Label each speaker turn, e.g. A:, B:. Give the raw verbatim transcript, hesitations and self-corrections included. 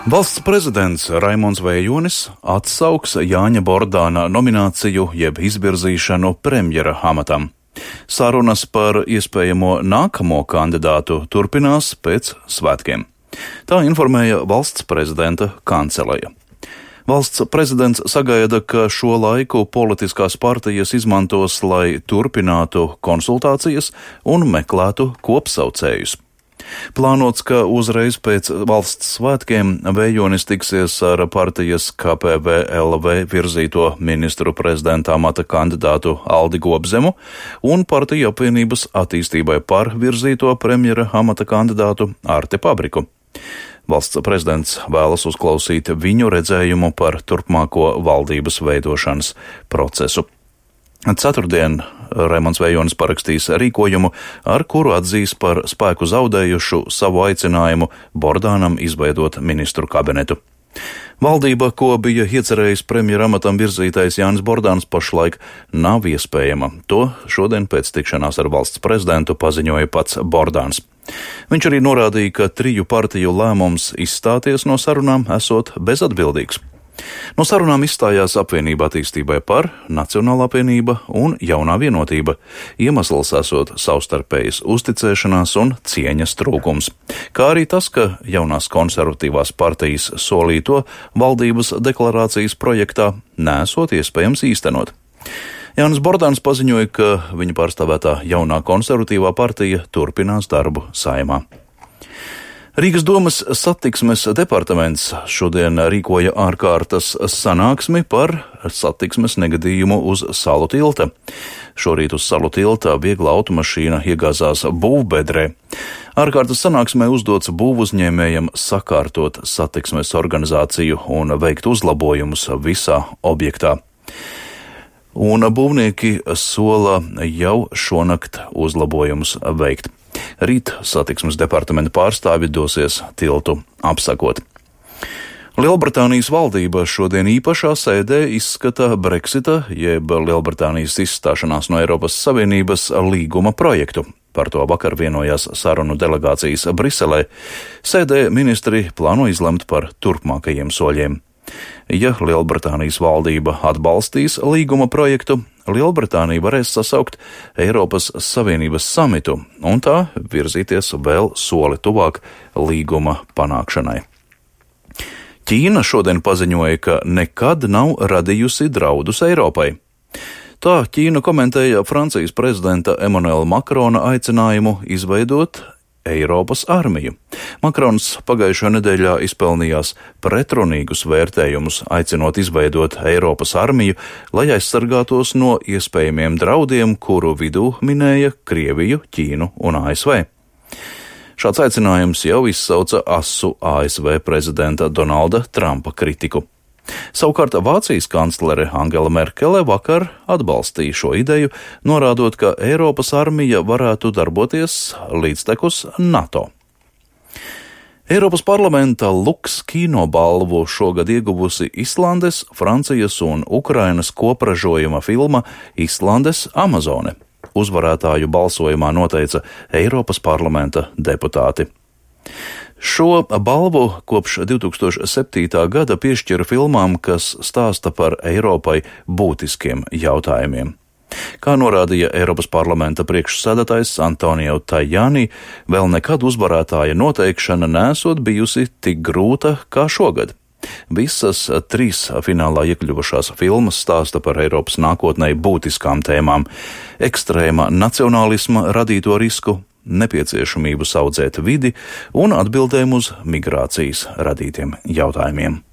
A: Valsts prezidents Raimonds Vējonis atsauks Jāņa Bordāna nomināciju jeb izvirzīšanu premjera amatam. Sarunas par iespējamo nākamo kandidātu turpinās pēc svētkiem. Tā informēja valsts prezidenta kanceleja. Valsts prezidents sagaida, ka šo laiku politiskās partijas izmantos, lai turpinātu konsultācijas un meklētu kopsaucējus. Plānots, ka uzreiz pēc valsts svētkiem Vējonis tiksies ar partijas K P V L V virzīto ministru prezidenta amata kandidātu Aldi Gobzemu un partiju apvienības attīstībai par virzīto premjera amata kandidātu Arti Pabriku. Valsts prezidents vēlas uzklausīt viņu redzējumu par turpmāko valdības veidošanas procesu. Ceturtdien Raimonds Vējonis parakstīs rīkojumu, ar kuru atzīs par spēku zaudējušu savu aicinājumu Bordānam izveidot ministru kabinetu. Valdība, ko bija iecerējis premjera amatam virzītais Jānis Bordāns, pašlaik nav iespējama. To šodien pēc tikšanās ar valsts prezidentu paziņoja pats Bordāns. Viņš arī norādīja, ka triju partiju lēmums izstāties no sarunām esot bezatbildīgs. No sarunām izstājās apvienība attīstībai par, Nacionālā apvienība un Jaunā vienotība. Iemesls esot savstarpējas uzticēšanās un cieņas trūkums, kā arī tas, ka jaunās konservatīvās partijas solīto valdības deklarācijas projektā nesot iespējams īstenot. Jānis Bordāns paziņoja, ka viņa pārstāvētā Jaunā konservatīvā partija turpinās darbu Saeimā. Rīgas domas satiksmes departaments šodien rīkoja ārkārtas sanāksmi par satiksmes negadījumu uz Salu tilta. Šorīt uz Salu tilta viegla automašīna iegāzās būvbedrē. Ārkārtas sanāksmē uzdots būvuzņēmējam sakārtot satiksmes organizāciju un veikt uzlabojumus visā objektā. Un būvnieki sola jau šonakt uzlabojumus veikt. Rīt satiksmes departamenta pārstāvi dosies tiltu apsakot. Lielbritānijas valdība šodien īpašā sēdē izskata Brexita, jeb Lielbritānijas izstāšanās no Eiropas Savienības līguma projektu. Par to vakar vienojās sarunu delegācijas Briselē. Sēdē ministri plāno izlemt par turpmākajiem soļiem. Ja Lielbritānijas valdība atbalstīs līguma projektu, Lielbritānija varēs sasaukt Eiropas Savienības samitu un tā virzīties vēl soli tuvāk līguma panākšanai. Ķīna šodien paziņoja, ka nekad nav radījusi draudus Eiropai. Tā Ķīna komentēja Francijas prezidenta Emanuela Makrona aicinājumu izveidot Eiropas armiju. Makrons pagājušajā nedēļā izpelnījās pretrunīgus vērtējumus, aicinot izveidot Eiropas armiju, lai aizsargātos no iespējamiem draudiem, kuru vidū minēja Krieviju, Ķīnu un A S V. Šāds aicinājums jau izsauca asu A S V prezidenta Donalda Trumpa kritiku. Savukārt Vācijas kanclere Angela Merkele vakar atbalstīja šo ideju, norādot, ka Eiropas armija varētu darboties līdztekus NATO. Eiropas parlamenta Lux kino balvu šogad ieguvusi Islandes, Francijas un Ukrainas kopražojuma filma Islandes Amazone. Uzvarētāju balsojumā noteica Eiropas parlamenta deputāti. Šo balvu kopš divi tūkstoši septītā gada piešķira filmām, kas stāsta par Eiropai būtiskiem jautājumiem. Kā norādīja Eiropas parlamenta priekšsēdētājs Antonio Tajani, vēl nekad uzvarētāja noteikšana nesot bijusi tik grūta kā šogad. Visas trīs finālā iekļuvušās filmas stāsta par Eiropas nākotnē būtiskām tēmām – ekstrēma nacionālisma radīto risku, nepieciešamību saudzēt vidi un atbildēm uz migrācijas radītiem jautājumiem.